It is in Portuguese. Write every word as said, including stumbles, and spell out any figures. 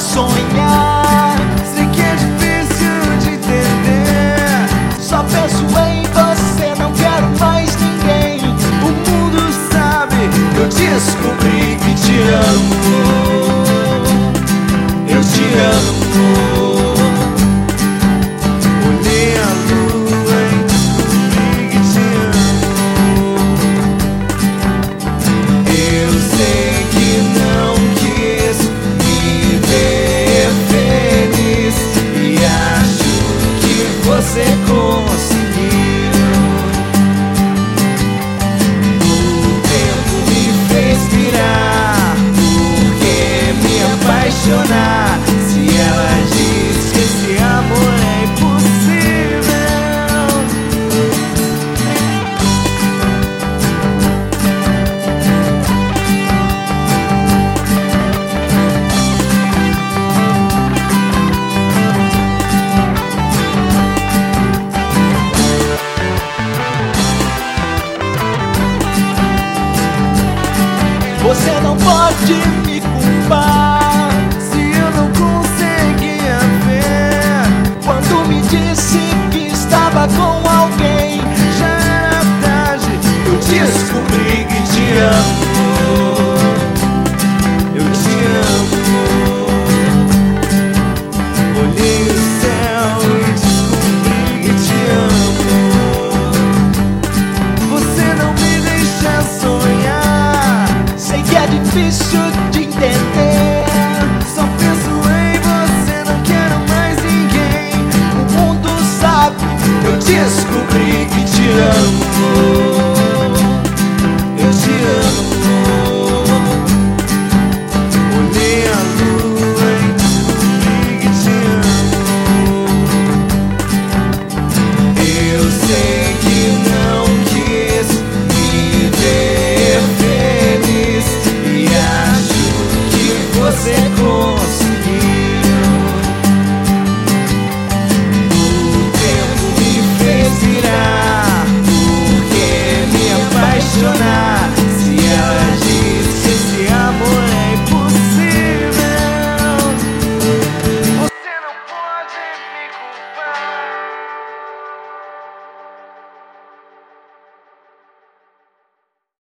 sonhar. Sei que é difícil de entender. Só penso em você, não quero mais ninguém. O mundo sabe, Eu descobri que te amo. Eu te amo. olhei a lua e descobri que te amo. Eu sei que não quis me ver feliz e acho que você conseguiu. O tempo me fez virar, porque me apaixonar. Se ela diz que esse amor é impossível, você não pode me culpar Se eu não conseguia ver, quando me disse que estava com alguém. já era tarde. Eu descobri que te amo. Eu te amo. Olhei o céu e descobri que te amo. Você não me deixa sonhar. Sei que é difícil de entender. Só penso em você, não quero mais ninguém. O mundo sabe. Eu descobri que te amo.